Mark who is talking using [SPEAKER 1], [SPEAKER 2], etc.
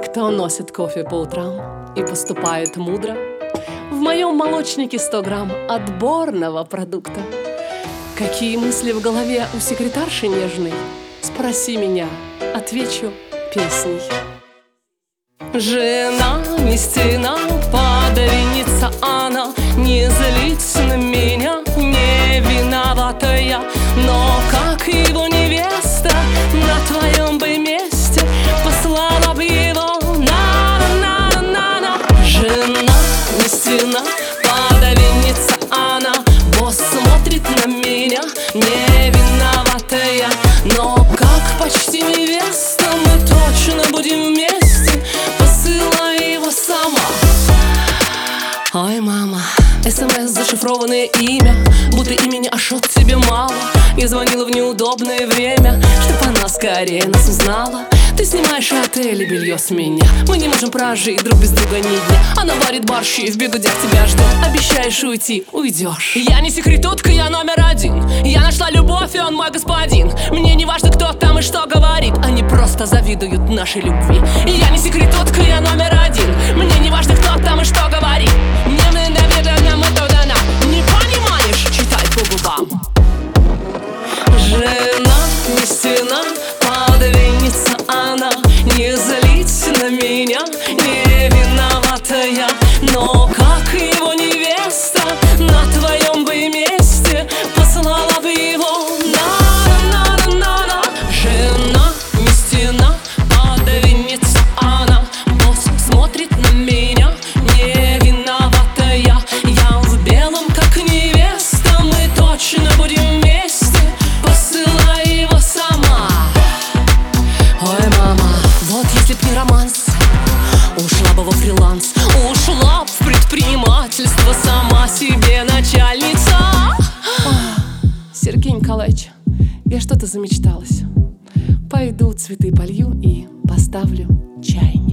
[SPEAKER 1] Кто носит кофе по утрам и поступает мудро? В моем молочнике 100 грамм отборного продукта. Какие мысли в голове у секретарши нежной? Спроси меня, отвечу песней. Жена не стена, подавенница она. Не злись на меня, не виновата я. Но как его невеста на твоем бы месте послала бы его на. Жена не стена, подавенница она. Босс смотрит на меня, не виновата я. Но как почти невеста мы точно будем вместе. Посылай его сама. Ой, мама, СМС зашифрованное имя, будто имени Ашот тебе мало. Я звонила в неудобное время, чтоб она скорее нас узнала. Ты снимаешь отель и белье с меня. Мы не можем прожить друг без друга ни дня. Она варит борщи, в бегудях тебя ждет. Обещаешь уйти, уйдешь. Я не секретутка, я номер один. Я нашла любовь, и он мой господин. Мне не важно, кто там и что говорит. Они просто завидуют нашей любви. Я не секретутка, я номер один. Мне не важно, кто там и что говорит. Мне недоверие, мы то дана. Не понимаешь? Читай по губам. Жена не стена, подавенница она. Не злись на меня, не виновата я. Но как его невеста на твоем бы месте послала бы его на. Жена не стена, подавенница она. Босс смотрит на меня, не виновата я. Я в белом, как невеста, мы точно будем вместе. Посылай его сама. Ой, мама, вот если б не романс, ушла бы во фриланс, ушла в предпринимательство, сама себе начальница. Сергей Николаевич, я что-то замечталась. Пойду цветы полью и поставлю чайник.